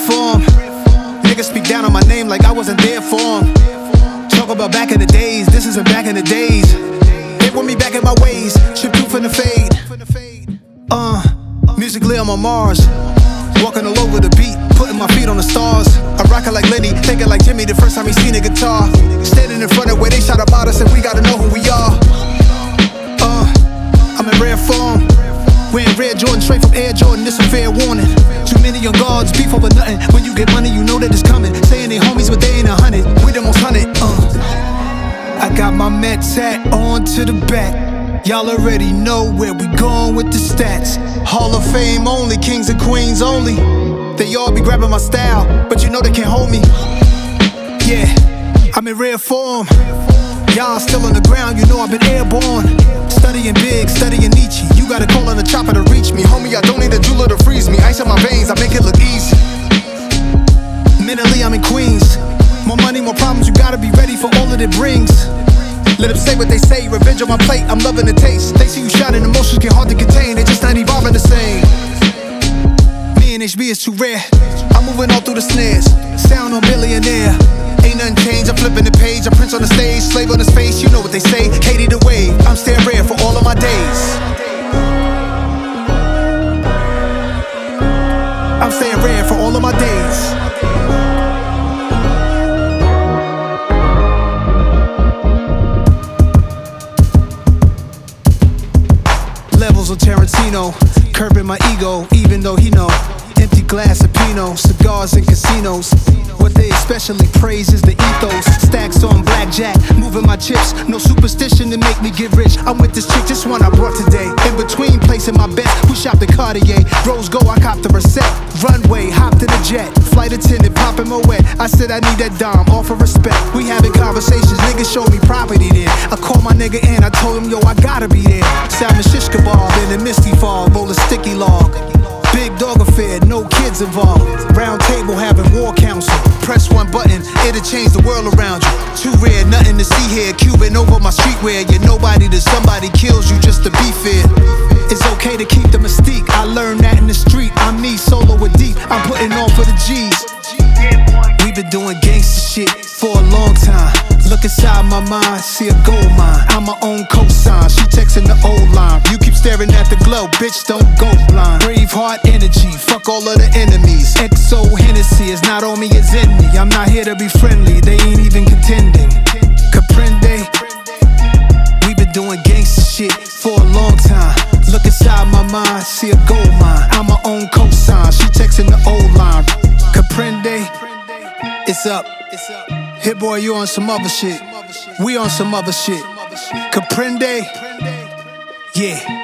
form. Niggas speak down on my name like I wasn't there for 'em. Talk about back in the days, this isn't back in the days. They want me back in my ways, chip tooth in the fade. Musically I'm on Mars, walking all over the beat, putting my feet on the stars. I rock it like Lenny, thinking like Jimmy the first time he seen a guitar. Standing in front of where they shot about us and we gotta know who we are. I'm in rare form, wearing red Jordan straight from Air Jordan, this a fair warning. Too many young guards, beef over nothing. When you get money, you know that it's coming. Saying they homies, but they ain't 100. We the most hunted. I got my Mets hat on to the back. Y'all already know where we going with the stats. Hall of Fame only, kings and queens only. They all be grabbing my style, but you know they can't hold me. Yeah, I'm in rare form. Y'all still on the ground, you know I've been airborne. Studying big, studying Nietzsche. You gotta call on the chopper to reach me. Homie, I don't need a jeweler to freeze me. Ice on my veins, I make it look easy. Mentally, I'm in Queens. More money, more problems, you gotta be ready for all that it brings. Let them say what they say, revenge on my plate, I'm loving the taste. They see you shouting, emotions get hard to contain, they just not evolving the same. Me and HB is too rare, I'm moving all through the snares. Sound on billionaire, ain't nothing changed, I'm flipping the page. I'm Prince on the stage, slave on his face, you know what they say. Katie the wave, I'm staying rare for all of my days. I'm staying rare for all of my days. Levels of Tarantino, curbing my ego, even though he know. Empty glass of Pinot, cigars in casinos. What they especially praise is the ethos. Stacks on blackjack, moving my chips. No superstition to make me get rich. I'm with this chick, this one I brought today. In between placing my bets, we shopped at Cartier. Rose Gold, I copped the Reset. Runway, hopped in a jet. Flight attendant, popping my wet. I said I need that dime, offer respect. We having conversations, niggas showed me property there. I called my nigga in, I told him, yo, I gotta be there. Salmon shish kebab in a misty fog, roll a sticky log. Big dog affair, no kids involved. Round table having war council. Press one button, it'll change the world around you. Too rare, nothing to see here. Cuban over my streetwear. You're nobody till somebody kills you just to be fair. It's okay to keep the mystique. I learned that in the street. I'm me, solo with deep. I'm putting on for the G's. We've been doing gangsta shit for a long time. Look inside my mind, see a gold mine. I'm my own cosign, she texting the old line. You keep staring at the glow, bitch, don't go blind. Braveheart energy, fuck all of the enemies. XO Hennessy is not on me, it's in me. I'm not here to be friendly, they ain't even contending. Comprende? We've been doing gangsta shit for a long time. Look inside my mind, see a gold mine. I'm my own cosign, she texting the old line. Comprende? It's up. Hit boy, you on some other shit. We on some other shit. Comprende? Yeah.